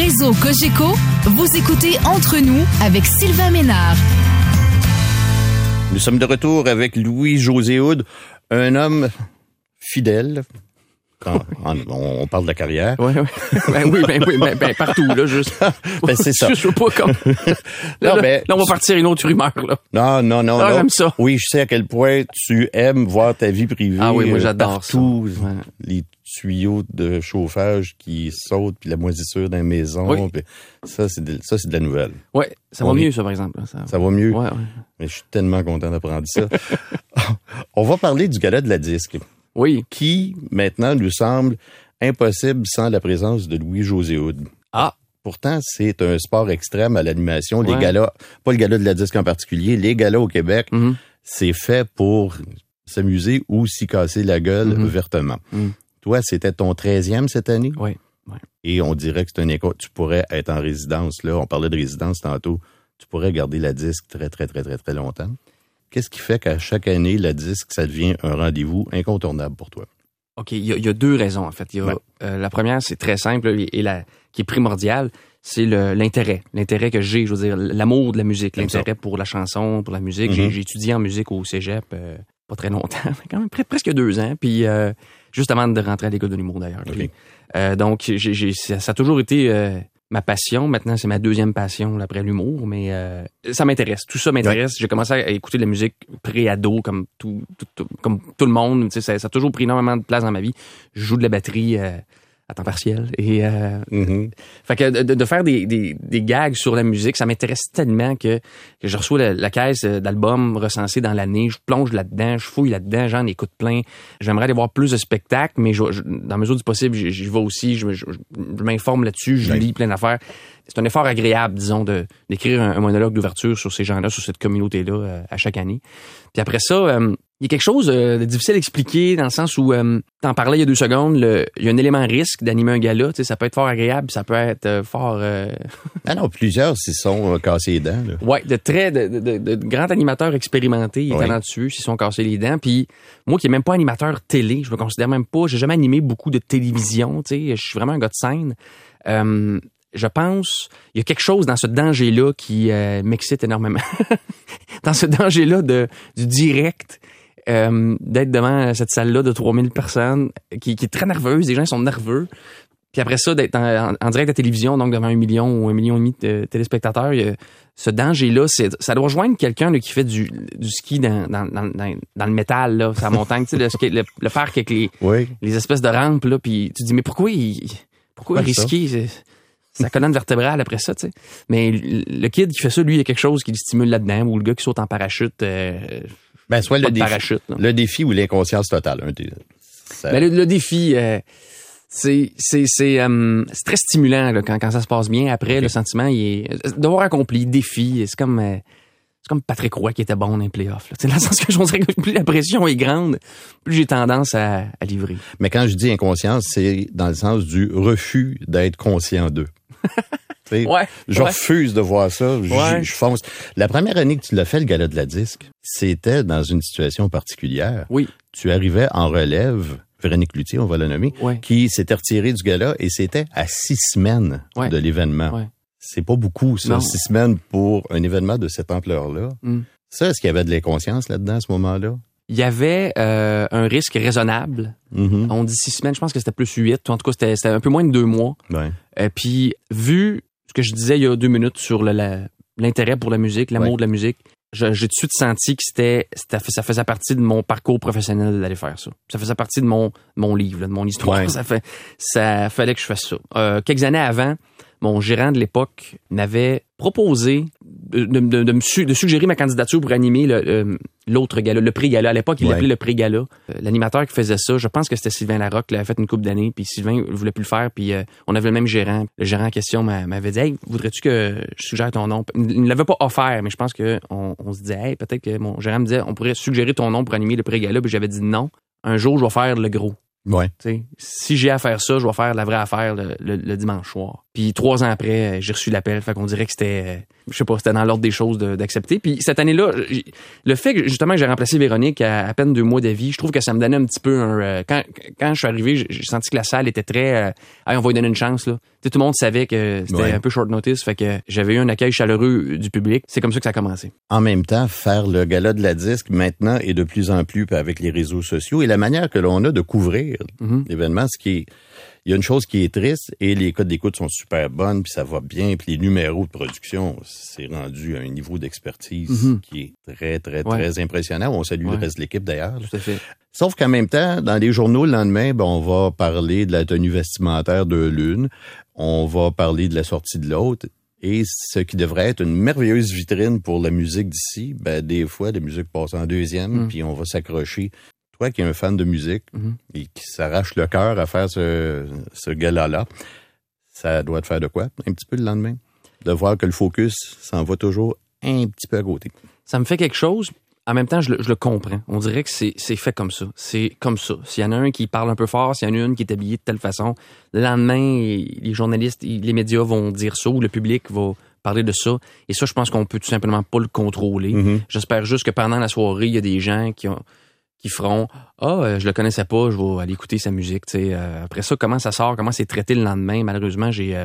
Réseau Cogeco, vous écoutez Entre nous avec Sylvain Ménard. Nous sommes de retour avec Louis-José Houd, un homme fidèle. On parle de la carrière. Oui. Ben, partout, là, juste. C'est ça. Je veux pas comme. Là, on va partir une autre rumeur, là. Non. J'aime ça. Oui, je sais à quel point tu aimes voir ta vie privée. Ah oui, moi, j'adore partout, ça. Ouais. Les tuyaux de chauffage qui sautent, puis la moisissure dans la maison. Oui. Puis ça, c'est de la nouvelle. Oui, ça va mieux, ça, par exemple. Ça va mieux? Ouais. Mais je suis tellement content d'apprendre ça. On va parler du gala de la disque. Oui. Qui, maintenant, nous semble impossible sans la présence de Louis-José Houd. Ah! Pourtant, c'est un sport extrême à l'animation. Ouais. Les galas, pas le gala de la disque en particulier, les galas au Québec, c'est fait pour s'amuser ou s'y casser la gueule vertement. Toi, c'était ton 13e cette année? Oui. Et on dirait que c'est une école. Tu pourrais être en résidence, là. On parlait de résidence tantôt. Tu pourrais garder la disque très, très, très, très, très longtemps. Qu'est-ce qui fait qu'à chaque année, la disque, ça devient un rendez-vous incontournable pour toi? OK, il y a deux raisons, en fait. La première, c'est très simple et qui est primordiale, c'est l'intérêt. L'intérêt que j'ai, je veux dire, l'amour de la musique, l'intérêt pour la chanson, pour la musique. J'ai étudié en musique au cégep pas très longtemps, mais quand même presque 2 ans, puis juste avant de rentrer à l'école de l'humour, d'ailleurs. Okay. Donc, ça a toujours été ma passion. Maintenant, c'est ma 2e passion là, après l'humour, mais ça m'intéresse. Tout ça m'intéresse. Ouais. J'ai commencé à écouter de la musique pré-ado, comme tout le monde. Tu sais, ça a toujours pris énormément de place dans ma vie. Je joue de la batterie à temps partiel. Et fait que de faire des gags sur la musique, ça m'intéresse tellement que je reçois la caisse d'albums recensés dans l'année, je plonge là-dedans, je fouille là-dedans, j'en écoute plein. J'aimerais aller voir plus de spectacles, mais dans la mesure du possible, j'y vais aussi, je m'informe là-dessus, je lis plein d'affaires. C'est un effort agréable, disons, d'écrire un monologue d'ouverture sur ces gens-là, sur cette communauté-là, à chaque année. Puis après ça, il y a quelque chose de difficile à expliquer dans le sens où, t'en parlais il y a 2 secondes, il y a un élément risque d'animer un gala, tu sais, ça peut être fort agréable, ça peut être fort... Ah non, plusieurs s'y sont cassés les dents, là. Ouais, de grands animateurs expérimentés, talentueux, s'y sont cassés les dents, puis moi qui est même pas animateur télé, je me considère même pas, j'ai jamais animé beaucoup de télévision, tu sais, je suis vraiment un gars de scène. Je pense, il y a quelque chose dans ce danger-là qui m'excite énormément. Dans ce danger-là du direct, d'être devant cette salle-là de 3000 personnes qui est très nerveuse, les gens sont nerveux. Puis après ça, d'être en direct à la télévision, donc devant 1 million ou 1,5 million de téléspectateurs, ce danger-là, ça doit rejoindre quelqu'un là, qui fait du ski dans le métal, là, sur la montagne, tu sais, le parc avec les espèces de rampes, là, puis tu te dis, mais pourquoi risquer sa colonne vertébrale après ça, tu sais. Mais le kid qui fait ça, lui, il y a quelque chose qui le stimule là-dedans, ou le gars qui saute en parachute, soit le défi, parachute, le défi ou l'inconscience totale. Ben, le défi, c'est très stimulant là, quand ça se passe bien. Après, le sentiment, il est d'avoir accompli, défi, c'est comme Patrick Roy qui était bon dans les playoffs. Là. Dans le sens que je dirais que plus la pression est grande, plus j'ai tendance à livrer. Mais quand je dis inconscience, c'est dans le sens du refus d'être conscient d'eux. Je refuse de voir ça. Je fonce. La première année que tu l'as fait, le gala de la disque, c'était dans une situation particulière. Oui. Tu arrivais en relève, Véronique Cloutier, on va la nommer, qui s'était retirée du gala et c'était à 6 semaines de l'événement. Ouais. C'est pas beaucoup, ça, 6 semaines pour un événement de cette ampleur-là. Ça, est-ce qu'il y avait de l'inconscience là-dedans à ce moment-là? Il y avait un risque raisonnable. On dit 6 semaines, je pense que c'était plus 8. En tout cas, c'était un peu moins de 2 mois. Ouais. Puis, vu ce que je disais il y a 2 minutes sur l'intérêt pour la musique, l'amour de la musique, j'ai tout de suite senti que ça faisait partie de mon parcours professionnel d'aller faire ça. Ça faisait partie de mon livre, là, de mon histoire. Ouais. Ça fallait que je fasse ça. Quelques années avant, mon gérant de l'époque m'avait proposé de suggérer ma candidature pour animer l'autre gala, le prix-gala. À l'époque, il l'appelait le prix-gala. L'animateur qui faisait ça, je pense que c'était Sylvain Larocque, qui l'avait fait une couple d'années, puis Sylvain voulait plus le faire, puis on avait le même gérant. Le gérant en question m'avait dit « Hey, voudrais-tu que je suggère ton nom? » Il ne l'avait pas offert, mais je pense qu'on se disait « Hey, peut-être que mon gérant me disait « On pourrait suggérer ton nom pour animer le prix-gala. » Puis j'avais dit « Non, un jour, je vais faire le gros. » Ouais. T'sais, si j'ai à faire ça, je vais faire la vraie affaire le dimanche soir. Puis 3 ans après, j'ai reçu l'appel. Fait qu'on dirait que c'était, je sais pas, c'était dans l'ordre des choses d'accepter. Puis cette année-là, le fait que justement que j'ai remplacé Véronique à peine 2 mois d'avis, je trouve que ça me donnait un petit peu un... Quand je suis arrivé, j'ai senti que la salle était très... Hey, on va lui donner une chance, là. Tu sais, tout le monde savait que c'était un peu short notice. Fait que j'avais eu un accueil chaleureux du public. C'est comme ça que ça a commencé. En même temps, faire le gala de la disque maintenant est de plus en plus avec les réseaux sociaux et la manière que l'on a de couvrir l'événement, ce qui est... Il y a une chose qui est triste, et les codes d'écoute sont super bonnes, puis ça va bien, puis les numéros de production, c'est rendu à un niveau d'expertise qui est très, très, très impressionnant. On salue le reste de l'équipe d'ailleurs. Tout à fait. Sauf qu'en même temps, dans les journaux le lendemain, on va parler de la tenue vestimentaire de l'une, on va parler de la sortie de l'autre, et ce qui devrait être une merveilleuse vitrine pour la musique d'ici, des fois, la musique passe en deuxième, puis on va s'accrocher. Toi qui es un fan de musique et qui s'arrache le cœur à faire ce gala-là, ça doit te faire de quoi un petit peu le lendemain? De voir que le focus s'en va toujours un petit peu à côté. Ça me fait quelque chose. En même temps, je le comprends. On dirait que c'est fait comme ça. C'est comme ça. S'il y en a un qui parle un peu fort, s'il y en a une qui est habillée de telle façon, le lendemain, les journalistes, les médias vont dire ça, ou le public va parler de ça. Et ça, je pense qu'on peut tout simplement pas le contrôler. J'espère juste que pendant la soirée, il y a des gens qui feront je le connaissais pas, je vais aller écouter sa musique. Après ça, comment ça sort, comment c'est traité le lendemain, malheureusement, j'ai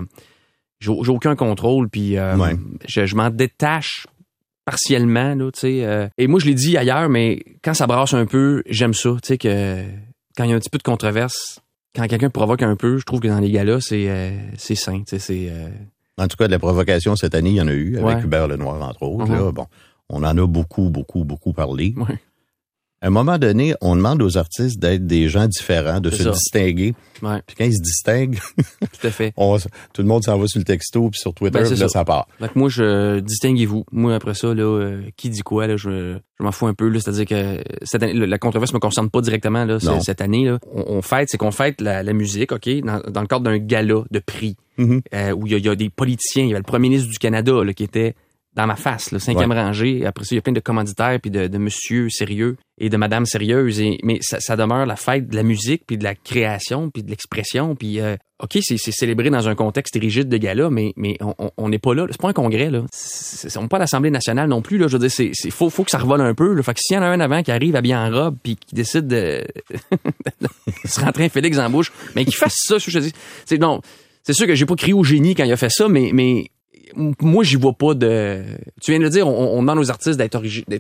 aucun contrôle, puis je m'en détache partiellement, là, et moi je l'ai dit ailleurs, mais quand ça brasse un peu, j'aime ça, que quand il y a un petit peu de controverse, quand quelqu'un provoque un peu, je trouve que dans les galas, c'est sain, En tout cas, de la provocation cette année, il y en a eu, avec Hubert Lenoir, entre autres. Là, on en a beaucoup, beaucoup, beaucoup parlé. À un moment donné, on demande aux artistes d'être des gens différents, de se distinguer. Puis quand ils se distinguent, tout à fait. Tout le monde s'en va sur le texto puis sur Twitter, puis là, ça part. Donc moi, distinguez-vous. Moi, après ça, là, qui dit quoi, là, je m'en fous un peu. Là, c'est-à-dire que cette année, la controverse me concerne pas directement là, cette année. Là. On fête la musique, OK, dans le cadre d'un gala de prix, où il y a des politiciens. Il y avait le premier ministre du Canada là, qui était dans ma face, le 5e rangée. Après ça, il y a plein de commanditaires, puis de monsieur sérieux et de madame sérieuse. Mais ça demeure la fête de la musique, puis de la création, puis de l'expression. Puis, OK, c'est célébré dans un contexte rigide de gala, mais on n'est pas là. C'est pas un congrès, là. On n'est pas à l'Assemblée nationale non plus, là. Je veux dire, faut que ça revole un peu, là. Fait que s'il y en a un avant qui arrive habillé en robe, puis qui décide de se rentrer un Félix en bouche, mais qu'il fasse ça, je dis. C'est sûr que j'ai pas crié au génie quand il a fait ça, mais moi, j'y vois pas de... Tu viens de le dire, on demande aux artistes d'être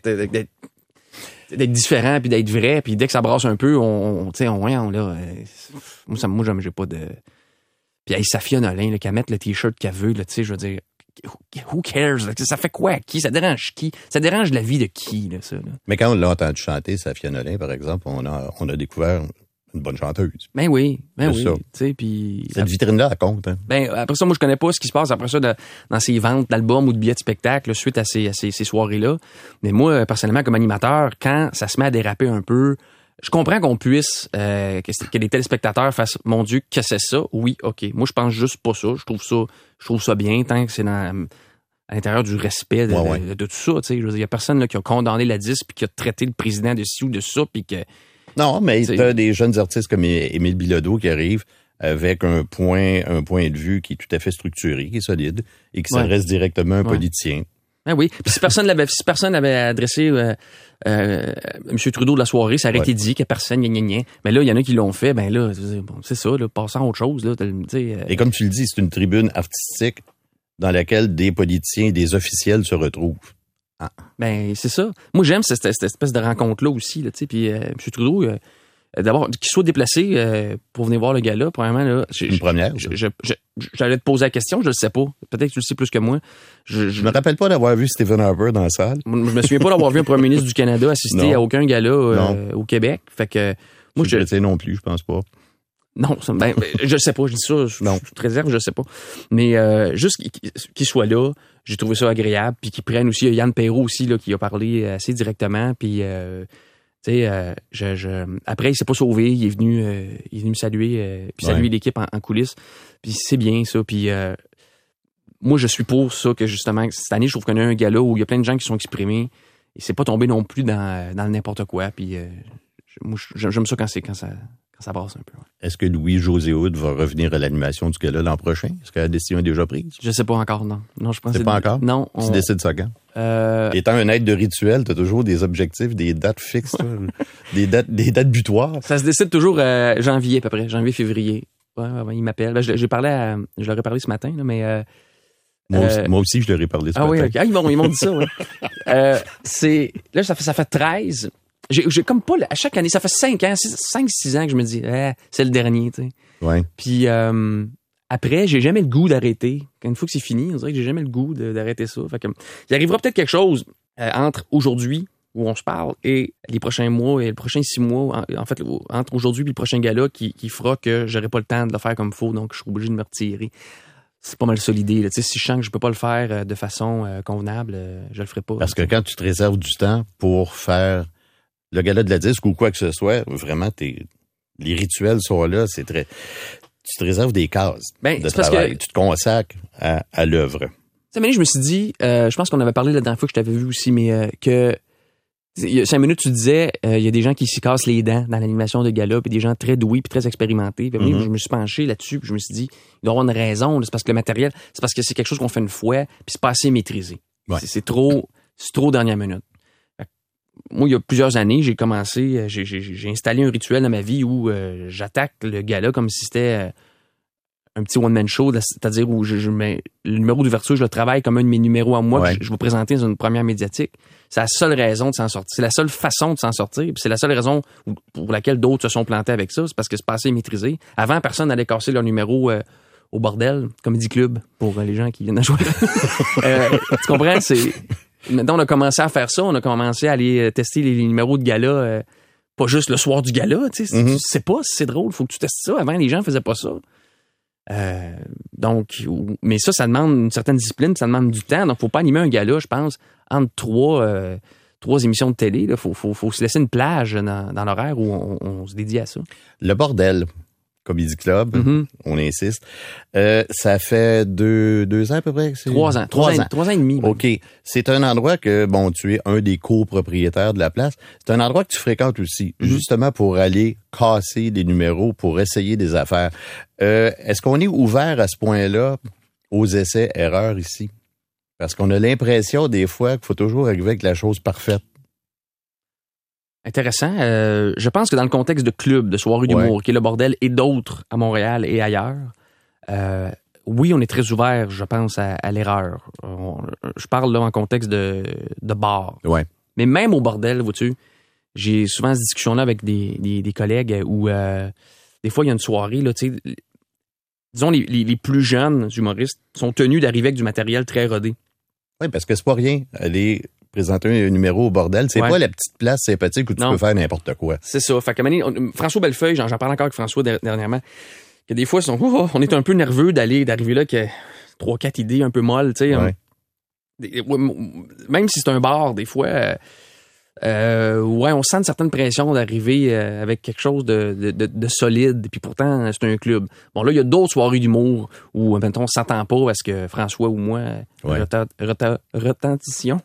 différents, puis d'être vrais, puis dès que ça brasse un peu, voyons, là... Moi, j'ai pas de... Puis, Safia Nolin, là, qu'elle mette le T-shirt qu'elle veut, là, tu sais, je veux dire... Who cares? Là, ça fait quoi à qui? Ça dérange qui? Ça dérange la vie de qui, là, ça? Là? Mais quand on l'a entendu chanter, Safia Nolin, par exemple, on a découvert... une bonne chanteuse. Ben oui. Tu sais, puis cette vitrine-là, elle compte. Hein? Ben après ça, moi je connais pas ce qui se passe après ça dans ces ventes d'albums ou de billets de spectacle là, suite à ces soirées-là. Mais moi, personnellement, comme animateur, quand ça se met à déraper un peu, je comprends qu'on puisse que les téléspectateurs fassent mon Dieu, que c'est ça. Oui, ok. Moi, je pense juste pas ça. Je trouve ça bien tant que c'est à l'intérieur du respect de tout ça. Tu sais, il y a personne là qui a condamné la disque puis qui a traité le président de ci ou de ça puis que non, mais il y a des jeunes artistes comme Émile Bilodeau qui arrivent avec un point de vue qui est tout à fait structuré, qui est solide, et qui s'adresse directement à un politicien. Ah oui. Puis si personne l'avait adressé M. Trudeau de la soirée, ça aurait été dit qu'il n'y a personne, Mais là, il y en a qui l'ont fait, ben là, c'est ça, là, passant à autre chose. Là, Et comme tu le dis, c'est une tribune artistique dans laquelle des politiciens et des officiels se retrouvent. Ah. Ben, c'est ça. Moi, j'aime cette espèce de rencontre-là aussi, là, tu sais. Puis, M. Trudeau, d'abord, qu'il soit déplacé pour venir voir le gala, premièrement, là. Une première. J'allais te poser la question, je le sais pas. Peut-être que tu le sais plus que moi. Je me rappelle pas d'avoir vu Stephen Harper dans la salle. Je me souviens pas d'avoir vu un premier ministre du Canada assister à aucun gala au Québec. Fait que, moi, je le sais non plus, je pense pas. Non, je sais pas, je dis ça, je te réserve, je sais pas. Mais juste qu'il soit là, j'ai trouvé ça agréable, puis qu'il prenne aussi Yann Perrault aussi là qui a parlé assez directement, puis tu sais après il s'est pas sauvé, il est venu me saluer puis saluer l'équipe en coulisses. Puis c'est bien ça, puis moi je suis pour ça que justement cette année je trouve qu'on a un gala où il y a plein de gens qui sont exprimés et c'est pas tombé non plus dans le n'importe quoi, puis moi j'aime ça quand ça brasse un peu. Ouais. Est-ce que Louis-José Hood va revenir à l'animation du gala l'an prochain? Est-ce que la décision est déjà prise? Je sais pas encore, non. Non, je pense c'est pas encore? Non. Tu décides ça quand? Étant un être de rituel, t'as toujours des objectifs, des dates fixes, des dates butoirs. Ça se décide toujours janvier à peu près, janvier-février. Ouais, il m'appelle. Ben, je leur ai parlé ce matin, là, mais... Moi aussi, je leur ai parlé ce matin. Oui, okay. Ils m'ont dit ça, ouais. Là, ça fait 13. J'ai comme pas... À chaque année, ça fait 5-6 ans que je me dis, c'est le dernier, tu sais. Ouais. Puis après, j'ai jamais le goût d'arrêter. Une fois que c'est fini, on dirait que j'ai jamais le goût d'arrêter ça. Fait que, il arrivera peut-être quelque chose entre aujourd'hui, où on se parle, et les prochains mois, et les prochains 6 mois, en fait, entre aujourd'hui et le prochain gala, qui fera que j'aurai pas le temps de le faire comme il faut, donc je serai obligé de me retirer. C'est pas mal ça l'idée. Là. Si je sens que je peux pas le faire de façon convenable, je le ferai pas. Parce que quand tu te réserves du temps pour faire le gala de la disque ou quoi que ce soit, vraiment, les rituels sont là, c'est très... Tu te réserves des cases de travail. Tu te consacres à l'œuvre. Tu sais, je me suis dit, je pense qu'on avait parlé la dernière fois que je t'avais vu aussi, mais que il y a 5 minutes, tu disais, il y a des gens qui s'y cassent les dents dans l'animation de gala, puis des gens très doués puis très expérimentés. Puis je me suis penché là-dessus, puis je me suis dit, il doit y avoir une raison. C'est parce que le matériel, c'est parce que c'est quelque chose qu'on fait une fois, puis c'est pas assez maîtrisé. Ouais. C'est trop dernière minute. Moi, il y a plusieurs années, j'ai commencé, j'ai installé un rituel dans ma vie où j'attaque le gala comme si c'était un petit one-man show, c'est-à-dire où je mets le numéro d'ouverture, je le travaille comme un de mes numéros à moi, que je vais présenter dans une première médiatique. C'est la seule raison de s'en sortir. C'est la seule façon de s'en sortir. Puis c'est la seule raison pour laquelle d'autres se sont plantés avec ça. C'est parce que c'est pas assez maîtrisé. Avant, personne n'allait casser leur numéro au bordel, Comedy Club, pour les gens qui viennent à jouer. Tu comprends? Maintenant, on a commencé à faire ça. On a commencé à aller tester les numéros de gala, pas juste le soir du gala. Tu sais pas si c'est drôle. Faut que tu testes ça. Avant, les gens faisaient pas ça. Donc, mais ça demande une certaine discipline, ça demande du temps. Donc, faut pas animer un gala, je pense, entre trois émissions de télé. Il faut se laisser une plage dans l'horaire où on se dédie à ça. Le bordel, Comedy Club, on insiste. Ça fait deux ans à peu près? 3 ans. 3 ans et demi. OK. C'est un endroit que, tu es un des copropriétaires de la place. C'est un endroit que tu fréquentes aussi, justement pour aller casser des numéros, pour essayer des affaires. Est-ce qu'on est ouvert à ce point-là aux essais-erreurs ici? Parce qu'on a l'impression, des fois, qu'il faut toujours arriver avec la chose parfaite. Intéressant. Je pense que dans le contexte de club, de soirée d'humour, qui est le bordel, et d'autres à Montréal et ailleurs, oui, on est très ouvert, je pense, à l'erreur. Je parle là en contexte de bar. Ouais. Mais même au bordel, vois-tu, j'ai souvent cette discussion-là avec des collègues où des fois, il y a une soirée, là, tu sais, disons, les plus jeunes humoristes sont tenus d'arriver avec du matériel très rodé. Oui, parce que c'est pas rien. Aller présenter un numéro au bordel, c'est pas la petite place sympathique où tu peux faire n'importe quoi. C'est ça. Fait que François Bellefeuille, j'en parle encore avec François dernièrement, que des fois, on est un peu nerveux d'arriver là, que 3-4 idées un peu molles, tu sais. Même si c'est un bar, des fois, on sent une certaine pression d'arriver avec quelque chose de solide, puis pourtant, c'est un club. Bon, là, il y a d'autres soirées d'humour où, mettons, on s'entend pas parce que François ou moi, retentission.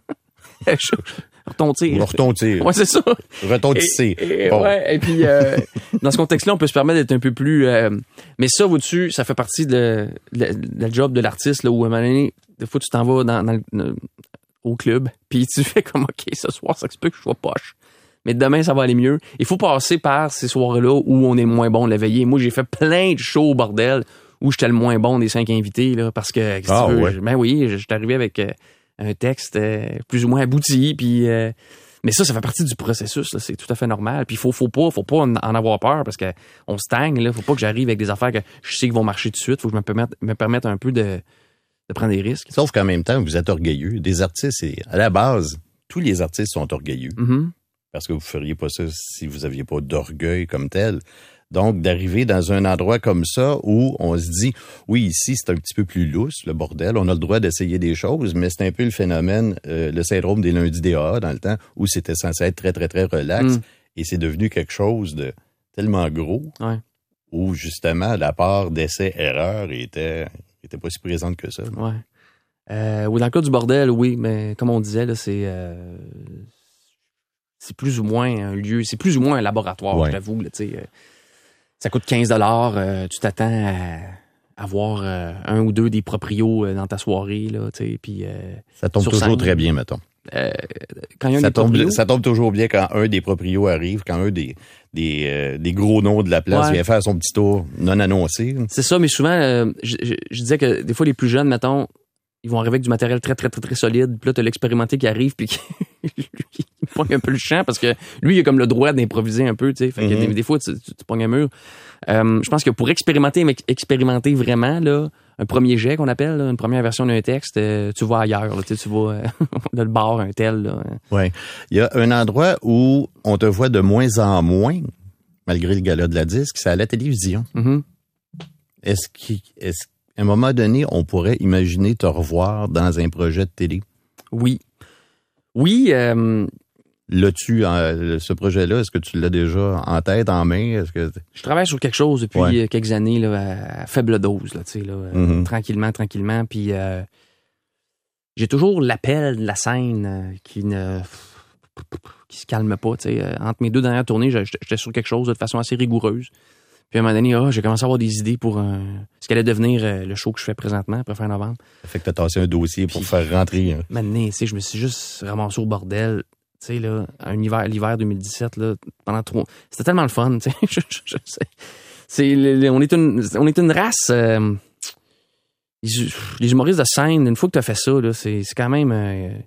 Retontir. Ouais, c'est ça. Retontisser. Et puis, dans ce contexte-là, on peut se permettre d'être un peu plus... mais ça, au-dessus, ça fait partie de la job de l'artiste, là, où à un moment donné, des fois, tu t'en vas au club, puis tu fais comme, OK, ce soir, ça se peut que je sois poche. Mais demain, ça va aller mieux. Il faut passer par ces soirs-là où on est moins bon de la veiller. Moi, j'ai fait plein de shows au bordel où j'étais le moins bon des 5 invités, là, parce que, je suis arrivé avec un texte plus ou moins abouti, puis... mais ça fait partie du processus, là, c'est tout à fait normal. Puis faut pas en avoir peur, parce que on stagne, là. Faut pas que j'arrive avec des affaires que je sais qu'ils vont marcher tout de suite. Faut que je me permette un peu de prendre des risques. Sauf qu'en même temps, vous êtes orgueilleux. Des artistes, à la base, tous les artistes sont orgueilleux. Parce que vous feriez pas ça si vous aviez pas d'orgueil comme tel. Donc, d'arriver dans un endroit comme ça où on se dit, oui, ici, c'est un petit peu plus lousse, le bordel, on a le droit d'essayer des choses, mais c'est un peu le phénomène, le syndrome des lundis DAA dans le temps, où c'était censé être très, très, très relax, et c'est devenu quelque chose de tellement gros, où justement, la part d'essais-erreurs était pas si présente que ça. Ou dans le cas du bordel, oui, mais comme on disait, là, c'est plus ou moins un lieu, c'est plus ou moins un laboratoire, je t'avoue, là, tu sais. Ça coûte 15 $. Tu t'attends à avoir un ou deux des proprios dans ta soirée, là, tu sais, puis... ça tombe toujours très bien, mettons. Quand il y a ça tombe toujours bien quand un des proprios arrive, quand un des gros noms de la place vient faire son petit tour non annoncé. C'est ça, mais souvent, je disais que des fois, les plus jeunes, mettons, ils vont arriver avec du matériel très, très, très, très solide. Puis là, t'as l'expérimenté qui arrive, puis il pogne un peu le champ, parce que lui, il a comme le droit d'improviser un peu, tu sais. Fait que des fois, tu pognes un mur. Je pense que pour expérimenter vraiment, là, un premier jet qu'on appelle, là, une première version d'un texte, tu vas ailleurs, là, tu vas dans le bar, un tel. Là. Ouais. Il y a un endroit où on te voit de moins en moins, malgré le gala de la disque, c'est à la télévision. Mm-hmm. Est-ce qu'à un moment donné, on pourrait imaginer te revoir dans un projet de télé? Oui. Oui. L'as-tu, ce projet-là, est-ce que tu l'as déjà en tête, en main? Est-ce que... Je travaille sur quelque chose depuis quelques années là, à faible dose, là, tu sais, là, tranquillement. Puis j'ai toujours l'appel de la scène qui se calme pas. Tu sais. Entre mes 2 dernières tournées, j'étais sur quelque chose de façon assez rigoureuse. Puis à un moment donné, j'ai commencé à avoir des idées pour ce qu'allait devenir le show que je fais présentement, après fin novembre. Ça fait que t'as tassé un dossier pour faire rentrer. Maintenant, tu sais, je me suis juste ramassé au bordel. Tu sais, là, l'hiver 2017, là, pendant 3... C'était tellement le fun, tu sais. Je sais. On est une race... les humoristes de scène, une fois que tu as fait ça, là, c'est quand même...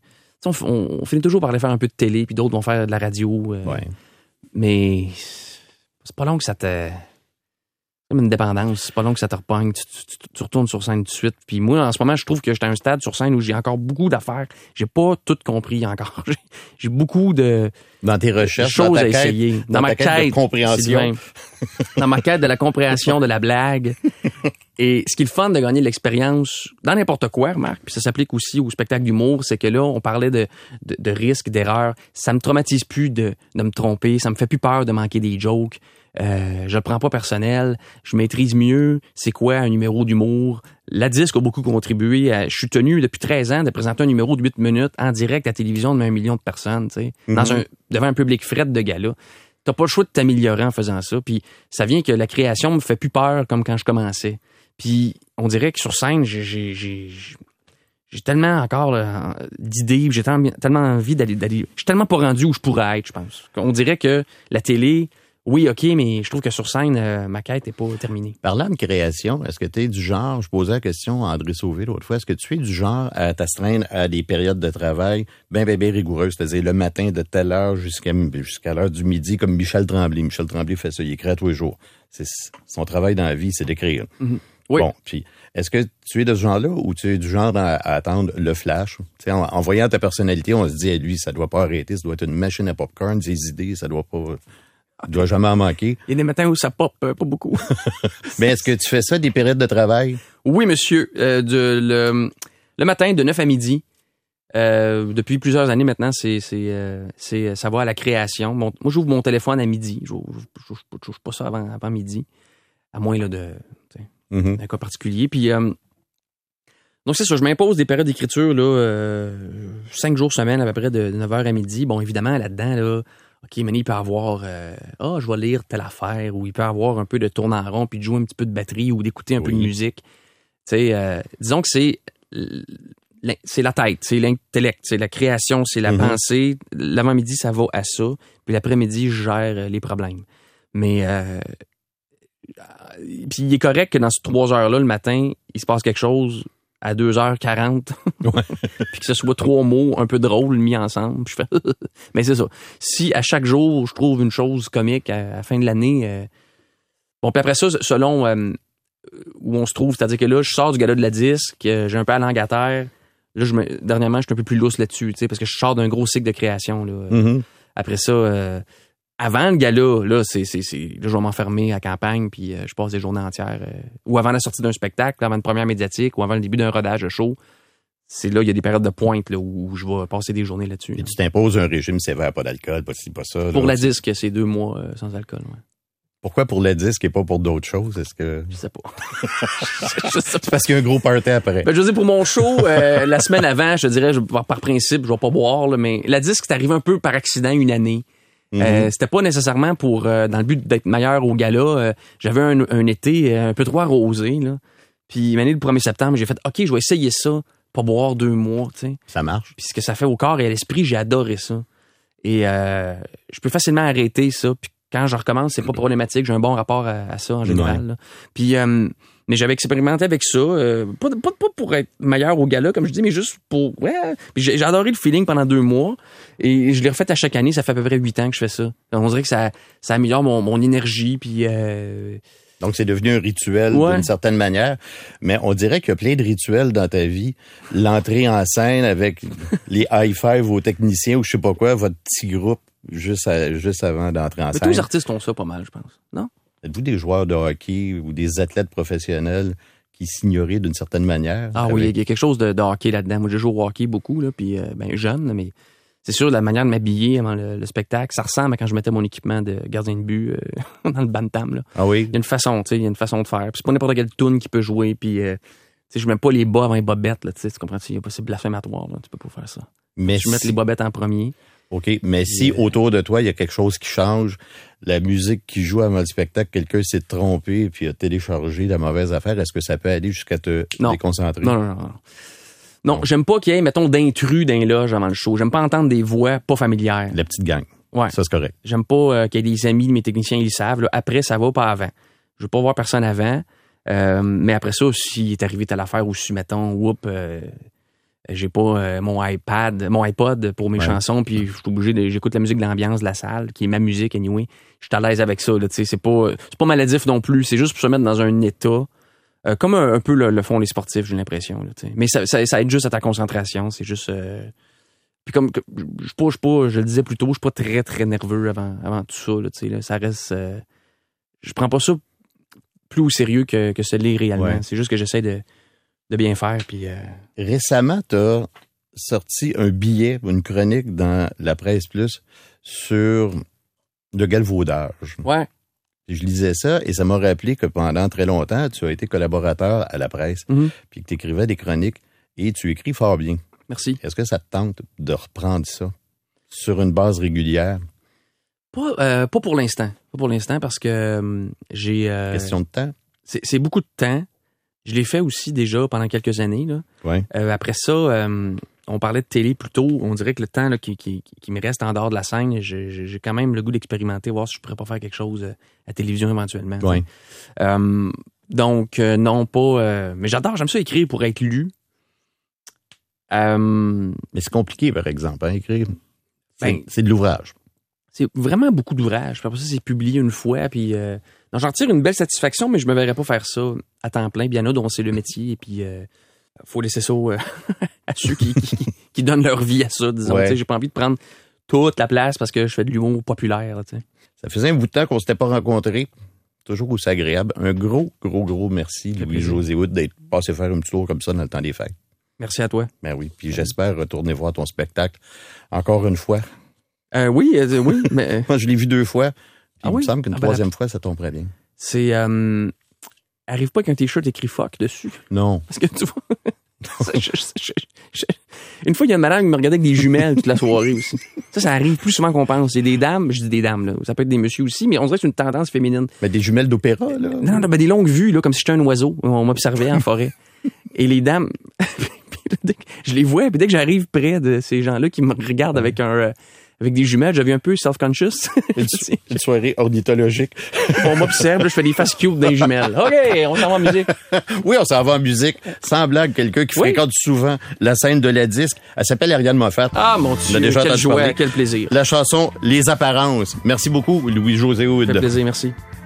on finit toujours par aller faire un peu de télé, puis d'autres vont faire de la radio. Mais c'est pas long que ça te... C'est comme une dépendance. C'est pas long que ça te repogne. Tu retournes sur scène tout de suite. Puis moi, en ce moment, je trouve que j'étais à un stade sur scène où j'ai encore beaucoup d'affaires. J'ai pas tout compris encore. J'ai beaucoup de... Dans tes recherches, choses à essayer. Dans ma quête de compréhension. Dans ma quête de la compréhension de la blague. Et ce qui est le fun de gagner de l'expérience dans n'importe quoi, remarque, puis ça s'applique aussi au spectacle d'humour, c'est que là, on parlait de risques, d'erreurs. Ça me traumatise plus de me tromper. Ça me fait plus peur de manquer des jokes. Je le prends pas personnel. Je maîtrise mieux c'est quoi un numéro d'humour. La disque a beaucoup contribué. Je suis tenu depuis 13 ans de présenter un numéro de 8 minutes en direct à la télévision devant 1 million de personnes, tu sais, devant un public fret de gala. T'as pas le choix de t'améliorer en faisant ça. Puis ça vient que la création me fait plus peur comme quand je commençais. Puis on dirait que sur scène, j'ai tellement encore là, d'idées, j'ai tellement envie d'aller. Je suis tellement pas rendu où je pourrais être, je pense. On dirait que la télé, oui, OK, mais je trouve que sur scène, ma quête n'est pas terminée. Parlant de création, est-ce que tu es du genre, je posais la question à André Sauvé l'autre fois, est-ce que tu es du genre à t'astreindre à des périodes de travail bien rigoureuses, c'est-à-dire le matin de telle heure jusqu'à l'heure du midi, comme Michel Tremblay. Michel Tremblay fait ça, il écrit à tous les jours. Son travail dans la vie, c'est d'écrire. Mm-hmm. Oui. Bon, puis est-ce que tu es de ce genre-là ou tu es du genre à attendre le flash? T'sais, en voyant ta personnalité, on se dit, lui, ça doit pas arrêter, ça doit être une machine à popcorn, ses idées, ça doit pas... Il doit jamais en manquer. Il y a des matins où ça pop, pas beaucoup. Mais est-ce que tu fais ça des périodes de travail? Oui, monsieur. Le matin, de 9 à midi. Depuis plusieurs années maintenant, ça va à la création. Moi, j'ouvre mon téléphone à midi. Je touche pas ça avant midi. À moins là, d'un cas particulier. Puis, donc, c'est ça. Je m'impose des périodes d'écriture, là, 5 jours semaine, à peu près de 9h à midi. Bon, évidemment, là-dedans, là, OK, mais il peut avoir je vais lire telle affaire, ou il peut avoir un peu de tourner en rond puis de jouer un petit peu de batterie ou d'écouter un peu de musique. Tu sais, disons que c'est la tête, c'est l'intellect, c'est la création, c'est la pensée. L'avant-midi, ça va à ça. Puis l'après-midi, je gère les problèmes. Mais puis il est correct que dans ces 3 heures-là, le matin, il se passe quelque chose à 2h40, puis que ce soit 3 mots un peu drôles mis ensemble. Puis je fais mais c'est ça. Si à chaque jour, je trouve une chose comique à la fin de l'année... Bon, puis après ça, selon où on se trouve, c'est-à-dire que là, je sors du gala de la disque, j'ai un peu la langue à terre. Là, dernièrement, je suis un peu plus lousse là-dessus, tu sais, parce que je sors d'un gros cycle de création. Là. Après ça... avant le gala, là, là, je vais m'enfermer à campagne, puis je passe des journées entières. Ou avant la sortie d'un spectacle, avant une première médiatique, ou avant le début d'un rodage de show. C'est là, il y a des périodes de pointe là, où je vais passer des journées là-dessus. Et tu t'imposes un régime sévère, pas d'alcool, pas ci, pas ça. Pour la disque, c'est 2 mois sans alcool, ouais. Pourquoi pour la disque et pas pour d'autres choses? Est-ce que... Je sais pas. C'est parce qu'il y a un gros party après. Ben, je veux dire, pour mon show, la semaine avant, je te dirais, par principe, je vais pas boire, là, mais la disque, c'est arrivé un peu par accident une année. C'était pas nécessairement pour dans le but d'être meilleur au gala. J'avais un été un peu trop arrosé, là. Puis l'année le 1er septembre, j'ai fait OK, je vais essayer ça, pas boire 2 mois, tu sais. Ça marche. Puis ce que ça fait au corps et à l'esprit, j'ai adoré ça. Et je peux facilement arrêter ça. Puis quand je recommence, c'est pas problématique. J'ai un bon rapport à ça en général. Là. Puis mais j'avais expérimenté avec ça, pas pour être meilleur au gala, comme je dis, mais juste pour... Ouais. Puis j'ai adoré le feeling pendant 2 mois. Et je l'ai refait à chaque année. Ça fait à peu près 8 ans que je fais ça. Donc, on dirait que ça améliore mon énergie. Puis... Donc, c'est devenu un rituel d'une certaine manière. Mais on dirait qu'il y a plein de rituels dans ta vie. L'entrée en scène avec les high-five aux techniciens ou je sais pas quoi, votre petit groupe juste avant d'entrer en scène. Tous les artistes ont ça pas mal, je pense. Non? Êtes-vous des joueurs de hockey ou des athlètes professionnels qui s'ignoraient d'une certaine manière? Ah oui, il y a quelque chose de hockey là-dedans. Moi, je joue au hockey beaucoup, là, puis jeune, là, mais c'est sûr, la manière de m'habiller avant le spectacle, ça ressemble à quand je mettais mon équipement de gardien de but dans le bantam. Là. Ah oui? Il y a une façon, tu sais, il y a une façon de faire. Puis c'est pas n'importe quelle tune qui peut jouer, puis tu sais, je mets pas les bas avant les bobettes, là, tu comprends? Il y a pas, c'est blasphématoire, là, tu peux pas faire ça. Mais je mets les bobettes en premier. OK, mais si autour de toi, il y a quelque chose qui change, la musique qui joue avant le spectacle, quelqu'un s'est trompé puis a téléchargé la mauvaise affaire, est-ce que ça peut aller jusqu'à te déconcentrer? Non. Non, j'aime pas qu'il y ait, mettons, d'intrus dans les loges avant le show. J'aime pas entendre des voix pas familières. La petite gang. Ouais. Ça, c'est correct. J'aime pas qu'il y ait des amis de mes techniciens, ils le savent. Là. Après, ça va, pas avant. Je veux pas voir personne avant. Mais après ça, s'il est arrivé telle affaire ou si, mettons, j'ai pas mon iPod pour mes chansons, puis je suis obligé j'écoute la musique de l'ambiance de la salle, qui est ma musique anyway. Je suis à l'aise avec ça, là, tu sais, c'est pas maladif non plus, c'est juste pour se mettre dans un état, comme un peu le font les sportifs, j'ai l'impression, là, tu sais. Mais ça aide juste à ta concentration, c'est juste... Puis comme, je le disais plus tôt, je suis pas très, très nerveux avant tout ça, là, tu sais, là, ça reste... je prends pas ça plus au sérieux que ce l'est réellement. Ouais. C'est juste que j'essaie de bien faire. Puis récemment, tu as sorti un billet, une chronique dans la Presse Plus sur le galvaudage. Ouais. Et je lisais ça et ça m'a rappelé que pendant très longtemps, tu as été collaborateur à la presse, puis que tu écrivais des chroniques et tu écris fort bien. Merci. Est-ce que ça te tente de reprendre ça sur une base régulière? Pas pour l'instant. Pas pour l'instant parce que j'ai... Question de temps? C'est beaucoup de temps. Je l'ai fait aussi déjà pendant quelques années. Là. Ouais. Après ça, on parlait de télé plus tôt. On dirait que le temps là, qui me reste en dehors de la scène, j'ai quand même le goût d'expérimenter, voir si je pourrais pas faire quelque chose à télévision éventuellement. Ouais. Donc, non, pas... mais j'aime ça écrire pour être lu. Mais c'est compliqué, par exemple, hein, écrire. C'est de l'ouvrage. C'est vraiment beaucoup d'ouvrages. Puis après ça, c'est publié une fois. Puis j'en retire une belle satisfaction, mais je me verrais pas faire ça à temps plein. Bien là, dont c'est le métier. Et puis, faut laisser ça à ceux qui donnent leur vie à ça, disons. Ouais. J'ai pas envie de prendre toute la place parce que je fais de l'humour populaire. T'sais. Ça faisait un bout de temps qu'on s'était pas rencontrés. Toujours aussi agréable. Un gros merci, Louis-José Hood, d'être passé faire un petit tour comme ça dans le temps des fêtes. Merci à toi. Ben oui. Puis j'espère retourner voir ton spectacle encore une fois. Oui, mais... Moi, je l'ai vu 2 fois. Il me semble qu'une 3e fois, ça tomberait bien. C'est... arrive pas qu'un t-shirt écrit « fuck » dessus. Non. Parce que tu vois... Une fois, il y a une madame qui me regardait avec des jumelles toute la soirée aussi. Ça arrive plus souvent qu'on pense. Il y a des dames, je dis des dames, là. Ça peut être des messieurs aussi, mais on dirait que c'est une tendance féminine. Mais des jumelles d'opéra, là? Non, des longues vues, là, comme si j'étais un oiseau. On m'observait en forêt. Et les dames... je les vois, puis dès que j'arrive près de ces gens-là qui me regardent avec des jumelles, j'avais un peu self-conscious. Une soirée ornithologique. On m'observe, là, je fais des faces cute dans les jumelles. OK, on s'en va en musique. Oui, on s'en va en musique. Sans blague, quelqu'un qui fréquente souvent la scène de la disque. Elle s'appelle Ariane Moffat. Ah, mon Dieu, quelle joie, quel plaisir. La chanson Les Apparences. Merci beaucoup, Louis-José Hood. Ça fait plaisir, merci.